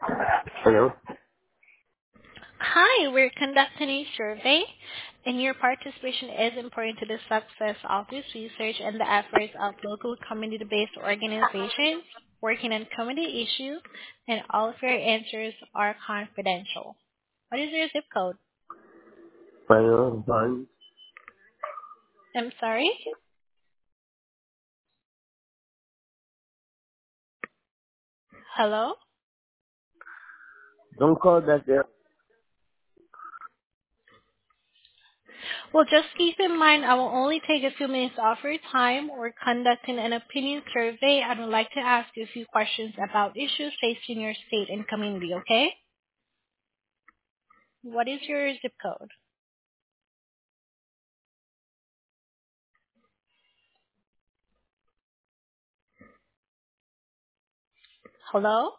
Hello. Hi, we're conducting a survey, and your participation is important to the success of this research and the efforts of local community-based organizations working on community issues, and all of your answers are confidential. What is your zip code? Fine. I'm sorry? Hello? Don't call that there. Well, just keep in mind I will only take a few minutes of your time. We're conducting an opinion survey. I would like to ask you a few questions about issues facing your state and community, okay? What is your zip code? Hello?